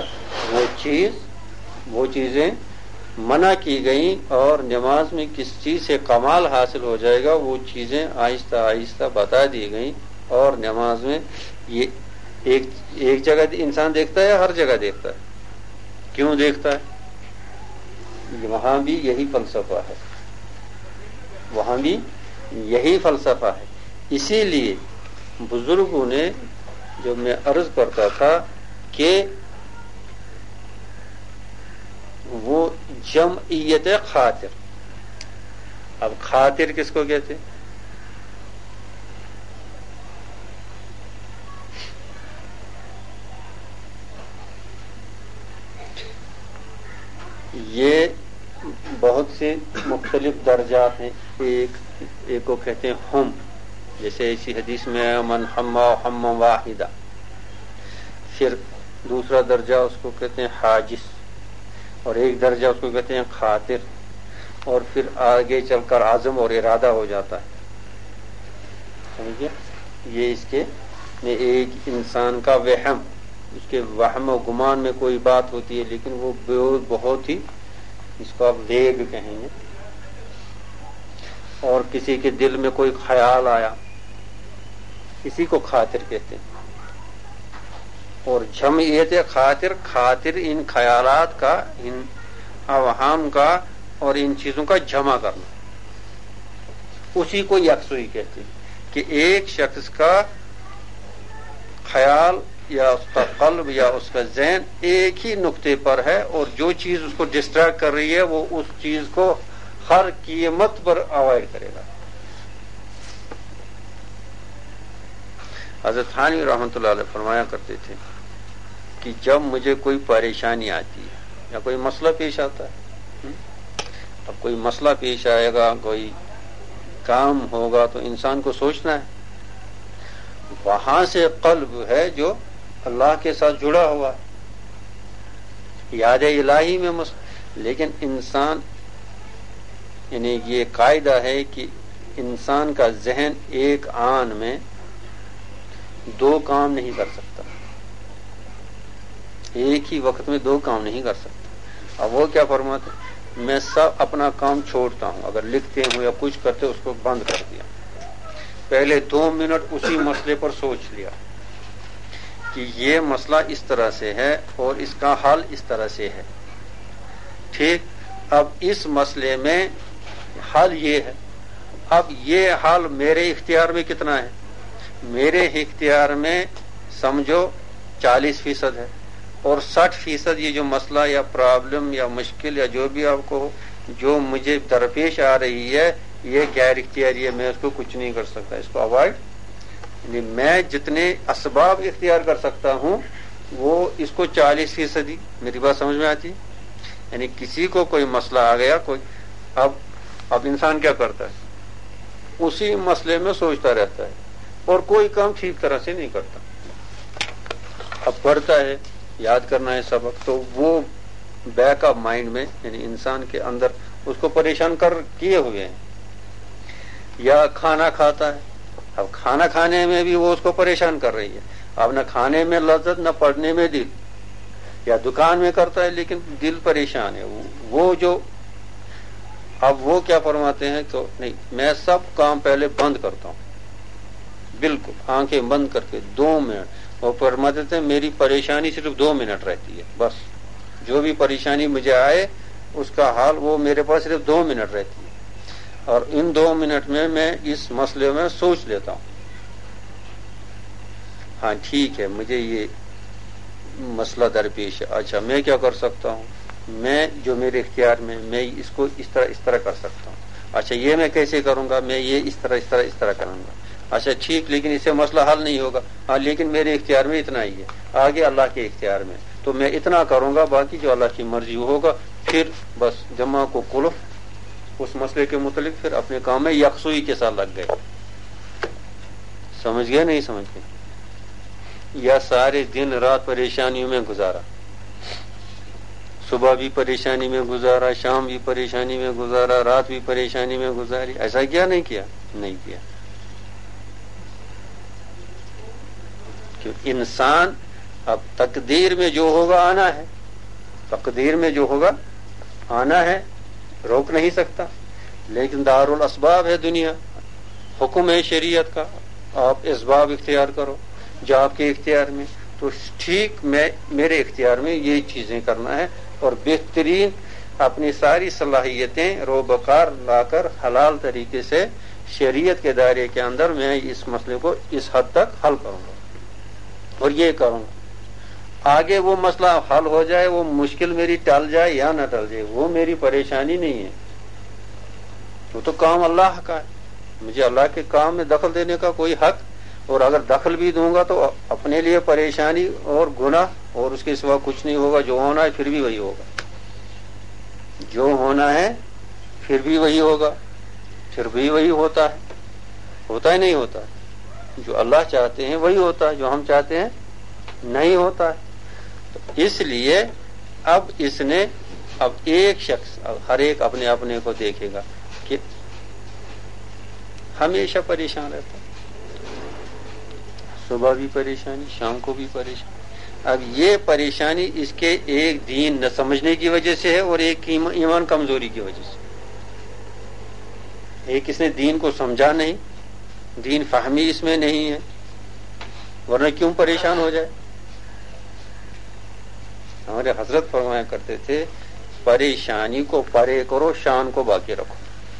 وہ چیزیں منع کی گئیں، اور نماز میں کس چیز سے کمال حاصل ہو جائے گا وہ چیزیں آہستہ آہستہ بتا دی گئیں، اور نماز میں یہ ایک جگہ انسان دیکھتا ہے، ہر جگہ دیکھتا ہے، کیوں دیکھتا ہے؟ وہاں بھی یہی فلسفہ ہے، وہاں بھی یہی فلسفہ ہے۔ اسی لیے بزرگوں نے، جو میں عرض کرتا تھا کہ وہ جمعیت خاطر، اب خاطر کس کو کہتے؟ یہ بہت سے مختلف درجات ہیں، ایک کو کہتے ہیں ہم، جیسے اسی حدیث میں من ہم واحدہ، پھر دوسرا درجہ اس کو کہتے ہیں حاجس، اور ایک درجہ اس کو کہتے ہیں خاطر، اور پھر آگے چل کر عزم اور ارادہ ہو جاتا ہے، سمجھے؟ یہ اس کے میں ایک انسان کا وہم، اس کے وہم و گمان میں کوئی بات ہوتی ہے، لیکن وہ بہت ہی، اس کو آپ ویگ کہیں گے، اور کسی کے دل میں کوئی خیال آیا، اسی کو خاطر کہتے ہیں۔ اور جمعیت خاطر ان خیالات کا، ان اوہام کا اور ان چیزوں کا جمع کرنا، اسی کو یکسوئی کہتے ہیں، کہ ایک شخص کا خیال یا اس کا قلب یا اس کا ذہن ایک ہی نقطے پر ہے، اور جو چیز اس کو ڈسٹریکٹ کر رہی ہے وہ اس چیز کو ہر قیمت پر اوائڈ کرے گا۔ حضرت تھانوی رحمۃ اللہ علیہ فرمایا کرتے تھے کہ جب مجھے کوئی پریشانی آتی ہے یا کوئی مسئلہ پیش آتا ہے، اب کوئی مسئلہ پیش آئے گا، کوئی کام ہوگا، تو انسان کو سوچنا ہے، وہاں سے قلب ہے جو اللہ کے ساتھ جڑا ہوا ہے، یاد الہی میں لیکن انسان، یعنی یہ قاعدہ ہے کہ انسان کا ذہن ایک آن میں دو کام نہیں کر سکتا، ایک ہی وقت میں دو کام نہیں کر سکتا۔ اب وہ کیا فرماتے؟ میں سب اپنا کام چھوڑتا ہوں، اگر لکھتے ہوں یا کچھ کرتے اس کو بند کر دیا، پہلے 2 منٹ اسی مسئلے پر سوچ لیا کہ یہ مسئلہ اس طرح سے ہے اور اس کا حل اس طرح سے ہے، ٹھیک، اب اس مسئلے میں حل یہ ہے، اب یہ حل میرے اختیار میں کتنا ہے؟ میرے اختیار میں سمجھو 40% ہے، اور 60% یہ جو مسئلہ یا پرابلم یا مشکل یا جو بھی آپ کو جو مجھے درپیش آ رہی ہے، یہ غیر اختیاری ہے، میں اس کو کچھ نہیں کر سکتا، اس کو اوائڈ، یعنی میں جتنے اسباب اختیار کر سکتا ہوں وہ اس کو 40%، میری بات سمجھ میں آتی ہے؟ یعنی کسی کو کوئی مسئلہ آ گیا، کوئی اب انسان کیا کرتا ہے؟ اسی مسئلے میں سوچتا رہتا ہے اور کوئی کام ٹھیک طرح سے نہیں کرتا، اب پڑھتا ہے، یاد کرنا ہے سبق، تو وہ بیک آف مائنڈ میں یعنی انسان کے اندر اس کو پریشان کر کیے ہوئے ہیں. یا کھانا کھاتا ہے، اب کھانا کھانے میں بھی وہ اس کو پریشان کر رہی ہے. اب نہ کھانے میں لذت نہ پڑھنے میں دل. یا دکان میں کرتا ہے لیکن دل پریشان ہے. وہ جو اب وہ کیا فرماتے ہیں تو نہیں، میں سب کام پہلے بند کرتا ہوں، بالکل آنکھیں بند کر کے 2 منٹ، اور فرماتے تھے میری پریشانی صرف 2 منٹ رہتی ہے، بس جو بھی پریشانی مجھے آئے اس کا حال وہ میرے پاس صرف 2 منٹ رہتی ہے، اور ان 2 منٹ میں اس مسئلے میں سوچ لیتا ہوں. ہاں ٹھیک ہے، مجھے یہ مسئلہ درپیش ہے، اچھا میں کیا کر سکتا ہوں، میں جو میرے اختیار میں اس کو اس طرح کر سکتا ہوں. اچھا یہ میں کیسے کروں گا، میں یہ اس طرح کروں گا. اچھا ٹھیک، لیکن اس سے مسئلہ حل نہیں ہوگا. ہاں لیکن میرے اختیار میں اتنا ہی ہے، آگے اللہ کے اختیار میں، تو میں اتنا کروں گا، باقی جو اللہ کی مرضی ہوگا. پھر بس جمع کو کلف اس مسئلے کے متعلق پھر اپنے کام میں یکسوئی کے ساتھ لگ گئے. سمجھ گئے نہیں سمجھ گئے؟ یا سارے دن رات پریشانیوں میں گزارا، صبح بھی پریشانی میں گزارا، شام بھی پریشانی میں گزارا، رات بھی پریشانی میں گزاری. ایسا کیا نہیں کیا؟ نہیں کیا. کہ انسان اب تقدیر میں جو ہوگا آنا ہے، تقدیر میں جو ہوگا آنا ہے، روک نہیں سکتا. لیکن دارالاسباب ہے دنیا، حکم ہے شریعت کا، آپ اسباب اختیار کرو جو آپ کے اختیار میں. تو ٹھیک میرے اختیار میں یہ چیزیں کرنا ہے، اور بہترین اپنی ساری صلاحیتیں روبکار لا کر حلال طریقے سے شریعت کے دائرے کے اندر میں اس مسئلے کو اس حد تک حل کروں گا، اور یہ کروں گا. آگے وہ مسئلہ حل ہو جائے، وہ مشکل میری ٹل جائے یا نہ ٹل جائے، وہ میری پریشانی نہیں ہے، وہ تو کام اللہ کا ہے. مجھے اللہ کے کام میں دخل دینے کا کوئی حق، اور اگر دخل بھی دوں گا تو اپنے لیے پریشانی اور گناہ، اور اس کے سوا کچھ نہیں ہوگا. جو ہونا ہے پھر بھی وہی ہوگا، جو ہونا ہے پھر بھی وہی ہوگا، پھر بھی وہی ہوتا ہے نہیں ہوتا. جو اللہ چاہتے ہیں وہی ہوتا ہے، جو ہم چاہتے ہیں نہیں ہوتا ہے. تو اس لیے اب اس نے ایک شخص ہر ایک اپنے اپنے کو دیکھے گا کہ ہمیشہ پریشان رہتا ہے، صبح بھی پریشانی، شام کو بھی پریشانی. اب یہ پریشانی اس کے ایک دین نہ سمجھنے کی وجہ سے ہے، اور ایک ایمان کمزوری کی وجہ سے. ایک اس نے دین کو سمجھا نہیں، دین فہمی اس میں نہیں ہے، ورنہ کیوں پریشان ہو جائے. ہمارے حضرت فرمایا کرتے تھے پریشانی کو پرے کرو، شان کو باقی رکھو.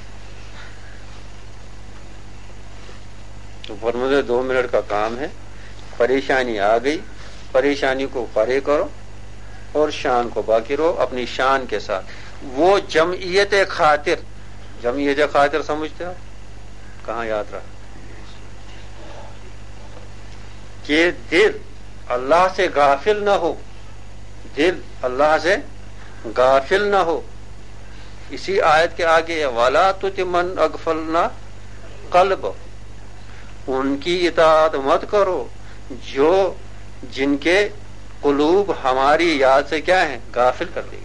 تو فرماتے 2 منٹ کا کام ہے، پریشانی آ گئی، پریشانی کو پرے کرو اور شان کو باقی رہو اپنی شان کے ساتھ. وہ جمعیت خاطر سمجھتے ہو؟ کہاں یاد رہا کہ دل اللہ سے غافل نہ ہو، دل اللہ سے غافل نہ ہو. اسی آیت کے آگے وَلَا تُطِعْ مَنْ أَغْفَلْنَا قَلْبَهُ، ان کی اطاعت مت کرو جن کے قلوب ہماری یاد سے کیا ہیں، غافل کر دی گئی.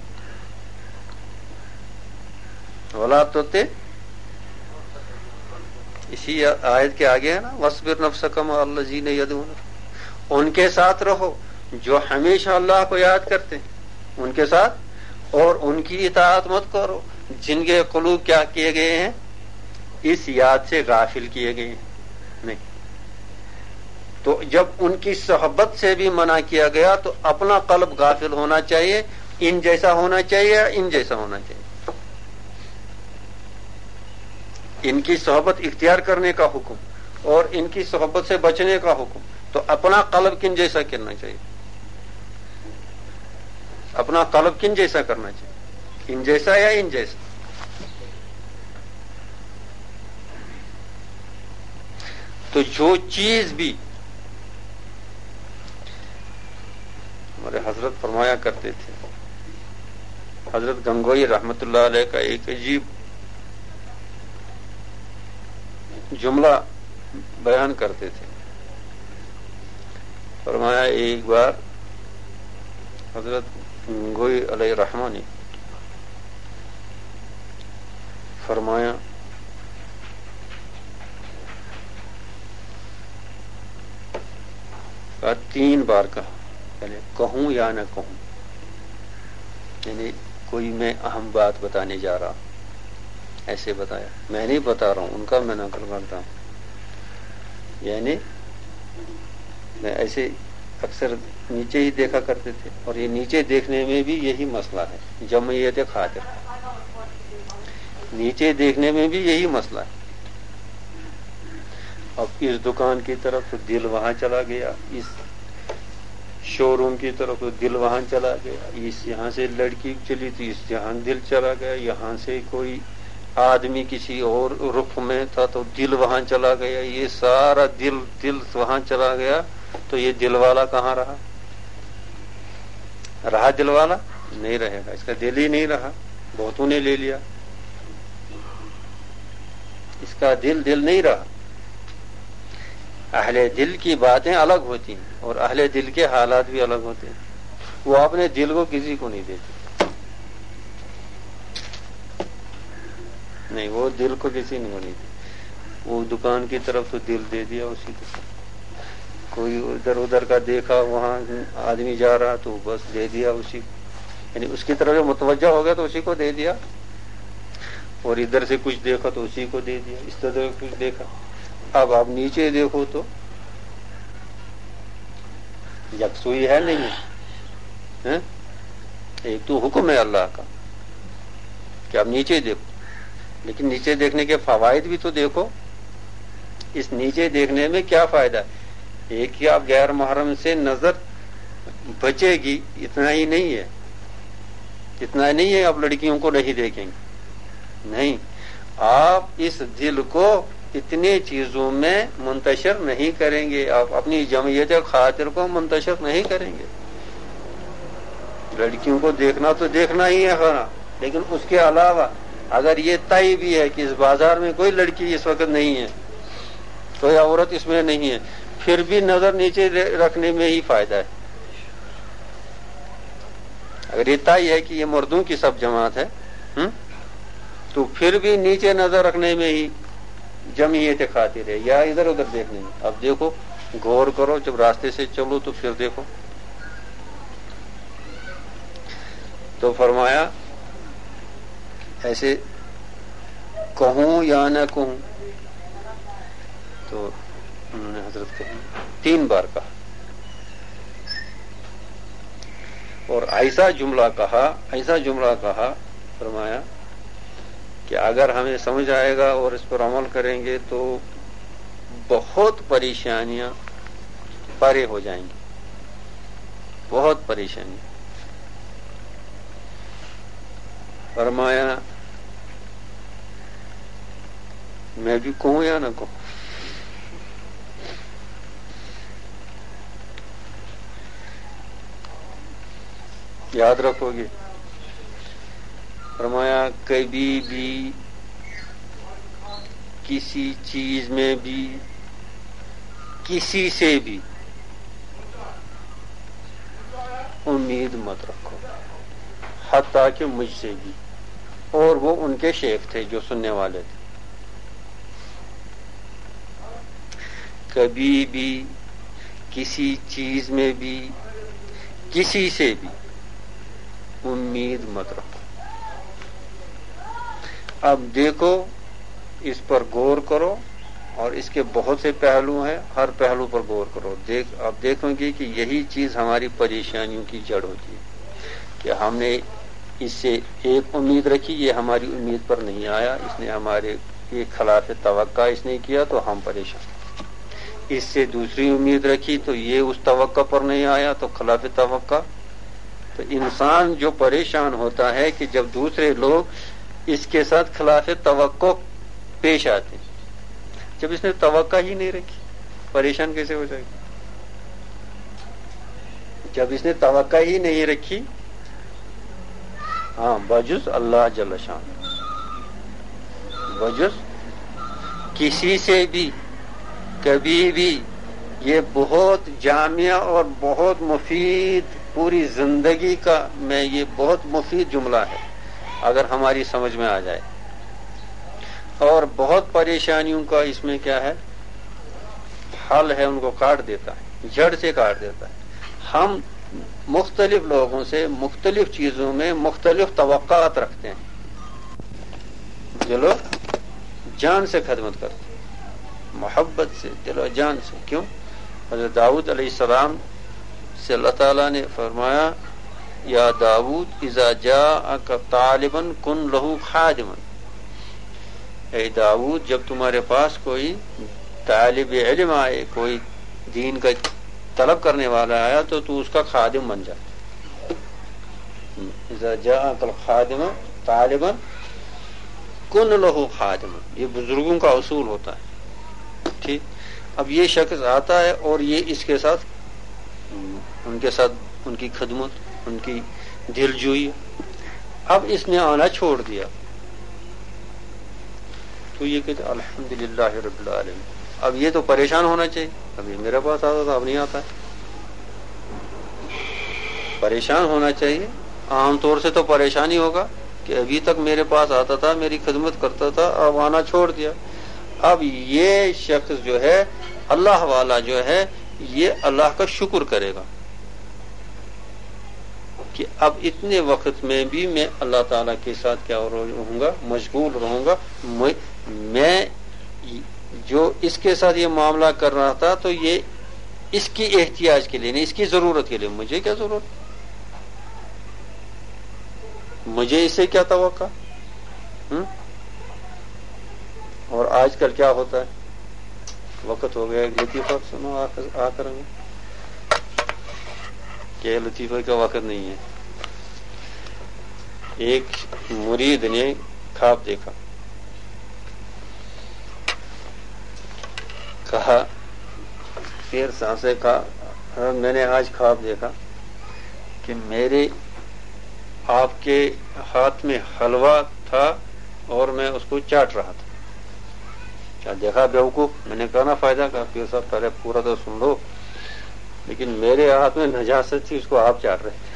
وَلَا تُطِعْ، اسی آیت کے آگے ہے نا وَاصْبِرْ نَفْسَكَ مَعَ الَّذِينَ يَدْعُونَ، ان کے ساتھ رہو جو ہمیشہ اللہ کو یاد کرتے ہیں، ان کے ساتھ. اور ان کی اطاعت مت کرو جن کے قلوب کیا کیے گئے ہیں، اس یاد سے غافل کیے گئے ہیں. نہیں، تو جب ان کی صحبت سے بھی منع کیا گیا تو اپنا قلب غافل ہونا چاہیے، ان جیسا ہونا چاہیے یا ان جیسا ہونا چاہیے. ان کی صحبت اختیار کرنے کا حکم اور ان کی صحبت سے بچنے کا حکم، تو اپنا قلب کن جیسا کرنا چاہیے، اپنا قلب کن جیسا کرنا چاہیے، ان جیسا یا ان جیسا. تو جو چیز بھی ہمارے حضرت فرمایا کرتے تھے، حضرت گنگوئی رحمت اللہ علیہ کا ایک عجیب جملہ بیان کرتے تھے فرمایا ایک بار حضرت گوئی علیہ الرحمہ نے فرمایا تین بار کہا، یعنی کہوں یا نہ کہوں، یعنی کوئی میں اہم بات بتانے جا رہا ایسے بتایا، میں نہیں بتا رہا ہوں، ان کا میں نقل کرتا ہوں. یعنی میں ایسے اکثر نیچے ہی دیکھا کرتے تھے، اور یہ نیچے دیکھنے میں بھی یہی مسئلہ ہے، جمعیت خاطر، نیچے دیکھنے میں بھی یہی مسئلہ ہے. اب اس دکان کی طرف تو دل وہاں چلا گیا، اس شو روم کی طرف تو دل وہاں چلا گیا، اس یہاں سے لڑکی چلی تو اس یہاں دل چلا گیا، یہاں سے کوئی آدمی کسی اور رخ میں تھا تو دل وہاں چلا گیا، یہ سارا دل وہاں چلا گیا. تو یہ دل والا کہاں رہا دل والا نہیں رہے گا، اس کا دل ہی نہیں رہا، بہتوں نے لے لیا، اس کا دل نہیں رہا. اہل دل کی باتیں الگ ہوتی ہیں اور اہل دل کے حالات بھی الگ ہوتے ہیں. وہ اپنے دل کو کسی کو نہیں دیتے، نہیں، وہ دل کو کسی نے نہیں دیا. وہ دکان کی طرف تو دل دے دیا اسی کو، کوئی ادھر کا دیکھا وہاں آدمی جا رہا تو بس دے دیا اسی کو، یعنی اس کی طرف متوجہ ہو گیا تو اسی کو دے دیا، اور ادھر سے کچھ دیکھا تو اسی کو دے دیا، اس طرح کچھ دیکھا. اب آپ نیچے دیکھو تو یکسوئی ہے نہیں ہے. ایک تو حکم ہے اللہ کا کہ آپ نیچے دیکھو، لیکن نیچے دیکھنے کے فوائد بھی تو دیکھو. اس نیچے دیکھنے میں کیا فائدہ ہے؟ ایک کہ آپ غیر محرم سے نظر بچے گی، اتنا ہی نہیں ہے آپ لڑکیوں کو نہیں دیکھیں گے، نہیں، آپ اس دل کو اتنے چیزوں میں منتشر نہیں کریں گے، آپ اپنی جمعیت خاطر کو منتشر نہیں کریں گے. لڑکیوں کو دیکھنا تو دیکھنا ہی ہے، لیکن اس کے علاوہ اگر یہ طے بھی ہے کہ اس بازار میں کوئی لڑکی اس وقت نہیں ہے، کوئی عورت اس میں نہیں ہے، پھر بھی نظر نیچے رکھنے میں ہی فائدہ ہے. اگر یہ طے ہے کہ یہ مردوں کی سب جماعت ہے تو پھر بھی نیچے نظر رکھنے میں ہی جمعیت خاطر ہے، یا ادھر ادھر دیکھنے میں. اب دیکھو، غور کرو، جب راستے سے چلو تو پھر دیکھو. تو فرمایا ایسے کہوں یا نہ کہوں، تو انہوں نے حضرت کہی 3 بار کہا، اور ایسا جملہ کہا فرمایا کہ اگر ہمیں سمجھ آئے گا اور اس پر عمل کریں گے تو بہت پریشانیاں پارے ہو جائیں گی، بہت پریشانی. فرمایا میں بھی کہوں یا نہ کہوں؟ یاد رکھو گے. فرمایا کبھی بھی کسی چیز میں بھی کسی سے بھی امید مت رکھو، حتیٰ کہ مجھ سے بھی. اور وہ ان کے شیخ تھے جو سننے والے تھے. کبھی بھی کسی چیز میں بھی کسی سے بھی امید مت رکھو. اب دیکھو، اس پر غور کرو، اور اس کے بہت سے پہلو ہیں، ہر پہلو پر غور کرو. اب دیکھو گے کہ یہی چیز ہماری پریشانیوں کی جڑ ہوتی ہے کہ ہم نے اس سے ایک امید رکھی، یہ ہماری امید پر نہیں آیا، اس نے ہمارے خلاف توقع اس نے کیا تو ہم پریشان. اس سے دوسری امید رکھی تو یہ اس توقع پر نہیں آیا تو خلاف توقع. تو انسان جو پریشان ہوتا ہے کہ جب دوسرے لوگ اس کے ساتھ خلاف توقع پیش آتے ہیں. جب اس نے توقع ہی نہیں رکھی، پریشان کیسے ہو جائے گا؟ جب اس نے توقع ہی نہیں رکھی، بجز اللہ جل شان، بجز کسی سے بھی کبھی بھی یہ بہت جامع اور بہت مفید، پوری زندگی کا میں یہ بہت مفید جملہ ہے اگر ہماری سمجھ میں آ جائے، اور بہت پریشانیوں کا اس میں کیا ہے حل ہے، ان کو کاٹ دیتا ہے، جڑ سے کاٹ دیتا ہے۔ ہم مختلف لوگوں سے مختلف چیزوں میں مختلف توقعات رکھتے ہیں، جو لوگ جان سے خدمت کرتے ہیں، محبت سے، دل و جان سے۔ کیوں؟ حضرت داؤد علیہ السلام سے اللہ تعالیٰ نے فرمایا یا داؤد اذا جاءک طالبا کن لہ خادما، اے داؤد جب تمہارے پاس کوئی طالب علم آئے، کوئی دین کا طلب کرنے والا آیا تو تو اس کا خادم بن جا۔ اذا جاءک الخادم طالبا کن لہ خادما، یہ بزرگوں کا اصول ہوتا ہے۔ ٹھیک، اب یہ شخص آتا ہے اور یہ اس کے ساتھ ان کی خدمت، ان کی دل جوئی، اب اس نے آنا چھوڑ دیا تو یہ کہتے الحمدللہ رب العالمین۔ اب یہ تو پریشان ہونا چاہیے، اب یہ میرے پاس آتا تھا اب نہیں آتا ہے، پریشان ہونا چاہیے۔ عام طور سے تو پریشانی ہوگا کہ ابھی تک میرے پاس آتا تھا، میری خدمت کرتا تھا، اب آنا چھوڑ دیا۔ اب یہ شخص جو ہے اللہ والا جو ہے یہ اللہ کا شکر کرے گا کہ اب اتنے وقت میں بھی میں اللہ تعالیٰ کے ساتھ کیا رہوں گا، مشغول رہوں گا۔ میں جو اس کے ساتھ یہ معاملہ کر رہا تھا تو یہ اس کی احتیاج کے لیے نہیں، اس کی ضرورت کے لیے۔ مجھے کیا ضرورت، مجھے اس سے کیا توقع؟ اور آج کل کیا ہوتا ہے، وقت ہو گیا ایک لطیفہ سنو آ کر میں کہ لطیفہ کا وقت نہیں ہے۔ ایک مرید نے خواب دیکھا، کہا پیر صاحب سے کہا میں نے آج خواب دیکھا کہ میرے آپ کے ہاتھ میں حلوہ تھا اور میں اس کو چاٹ رہا تھا۔ کیا دیکھا بیوقوف؟ میں نے کہا نا فائدہ کا پیر صاحب پہلے پورا تو سن لو، لیکن میرے ہاتھ میں نجاست تھی، اس کو آپ چاٹ رہے تھے۔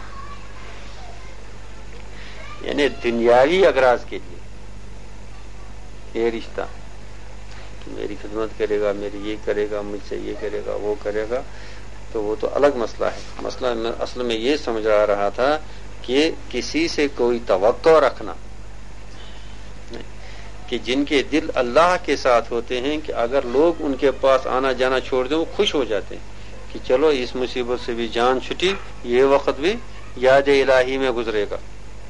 یعنی دنیاوی اغراض کے لیے یہ رشتہ، میری خدمت کرے گا، میری یہ کرے گا، مجھ سے یہ کرے گا، وہ کرے گا، تو وہ تو الگ مسئلہ ہے۔ مسئلہ میں اصل میں یہ سمجھ رہا تھا کہ کسی سے کوئی توقع رکھنا کہ جن کے دل اللہ کے ساتھ ہوتے ہیں کہ اگر لوگ ان کے پاس آنا جانا چھوڑ دیں وہ خوش ہو جاتے ہیں کہ چلو اس مصیبت سے بھی جان چھٹی، یہ وقت بھی یاد الہی میں گزرے گا،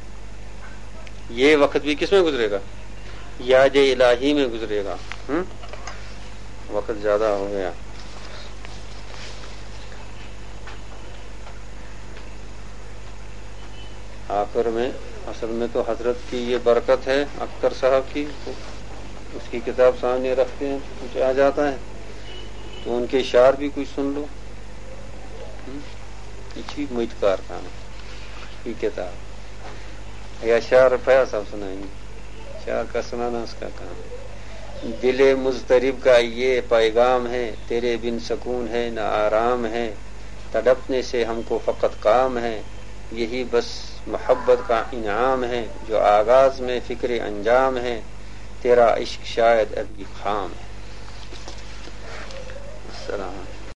یہ وقت بھی کس میں گزرے گا؟ یاد الہی میں گزرے گا۔ وقت زیادہ ہو گیا۔ آخر میں اصل میں تو حضرت کی یہ برکت ہے، اختر صاحب کی، اس کی کتاب سامنے رکھتے ہیں کچھ آ جاتا ہے تو ان کے اشعار بھی کچھ سن لو۔ اچھی مجھکار کام کی کتاب یا اشعار فیا صاحب سنائیں گے، اشعار کا سنانا اس کا کام۔ دل مضطرب کا یہ پیغام ہے، تیرے بن سکون ہے نہ آرام ہے، تڑپنے سے ہم کو فقط کام ہے، یہی بس محبت کا انعام ہے، جو آغاز میں فکر انجام ہے، تیرا عشق شاید ابھی خام ہے۔